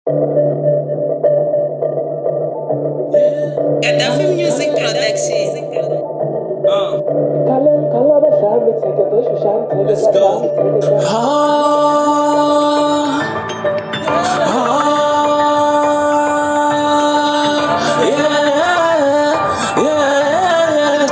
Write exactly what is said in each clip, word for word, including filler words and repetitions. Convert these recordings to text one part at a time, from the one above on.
Gaddafi Music Production. Uh, let's go. Ah, ah, yeah, yeah,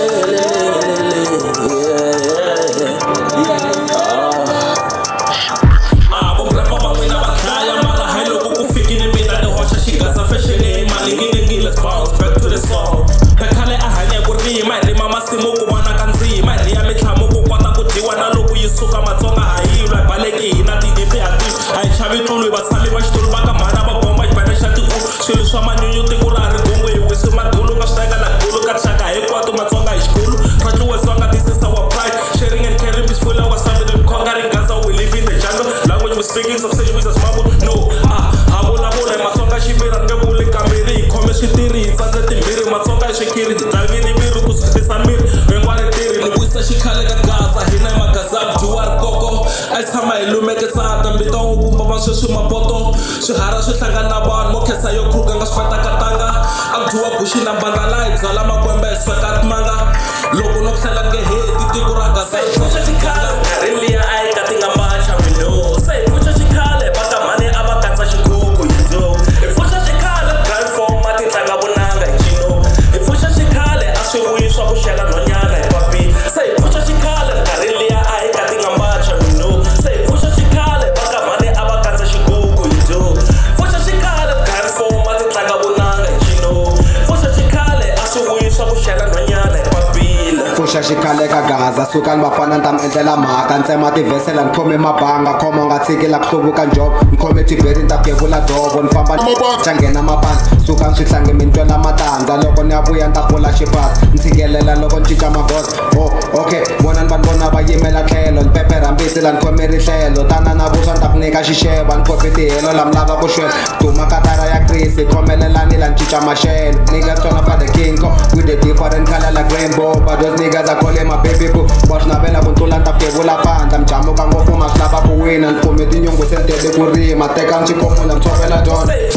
yeah. Ah, vou pra papa wina bakaya mara hello kuku fikini mina no hosha shigaza fashion e mali ngini let's bounce back to the song. Bekhale ahanya ku rima rima masimu ku vona kanzima riya mitlamu ku kota ku dyiwa na loko yi suka matsonga hayilwa baleki hina tidipi ati ayi chavi tlulu vatshami va xitulu va ka mhana va bomba xibana xa tiku swilo swa manyunyu tiko ra ri gungu hi wisi madulu nga switeka la gulu ka rixaka hinkwato matsonga hi xikulu rhatluwesi va nga tisisa wa pride sharing and caring peaceful our family mkhonga ri ngasa we live in the jungle language we speaking success with us mabo no ah ha vulavula hi matsonga xiviri nge vuli kambirhi hi khome switiri hi tsandze timbirhi matsonga hi swikiri hi dzangini miri ku sutisa miri hinkwari tirhi ni vuyisa xikhale ka gaza hina hi magaza dyuwari koko a yi tshama hi lumeketsata mbita wo vumba va sweswi mapoto swiharha swi hlangana na vanhu mo khensa yo kruka nga swipatakatanga a ku dyiwa bushi na mbangala hi byala makwembe hi sweka timanga loko no ku hlela nge heti tiko ra gaza hi pfuxa xikhale nkarhi liya a yi ka ti nga macha window se hi pfuxa xikhale va ka mhani a va katsa xigugu hi dzo hi pfuxa xikhale transform a ti tlanga vunanga hi cino hi pfuxa xikhale a swi vuyi swa ku xela nhonyana hi papila se hi pfuxa xikhale nkarhi liya a yi ka ti nga macha window se hi pfuxa xikhale va ka mhani a va katsa xigugu hi dzo pfuxa xikhale transform a ti tlanga vunanga hi cino pfuxa xikhale a swi vuyi swa ku xela nhonyana hi papila pfuxa xikhale ka gaza suka ni vafana ni ta mi endlela mhaka ntsema tivhesela ni khome mabanga khoma u nga tshikila ku hluvuka njobo ni khome tiberi ni ta gevula dzovo ni famba xa nghena mapandza suka ni swi hlange mi ni twela matandza loko ni ya vuya ni ta pfula xipasi ni tshikelela loko ni cinca magoza o okay vona ni va ni vona va yimela tlhelo ni pepera mbisi la ni khome rihlelo tana na vuswa ni ta ku nyika xixeva ni khope tihelo la mi lava ku xwela duma katara ya krisi khomelelani la ni cinca maxelo niggas tryna find the king co with the different color like rainbow but those niggas are calling my baby boo va swi navela ku tlula ni ta ku yevula pandla mijamuka ngopfu ma swi lava ku wina ni khome tinyungu se ni tele ku rima teka ni swi khomula ni tshovela dyondzo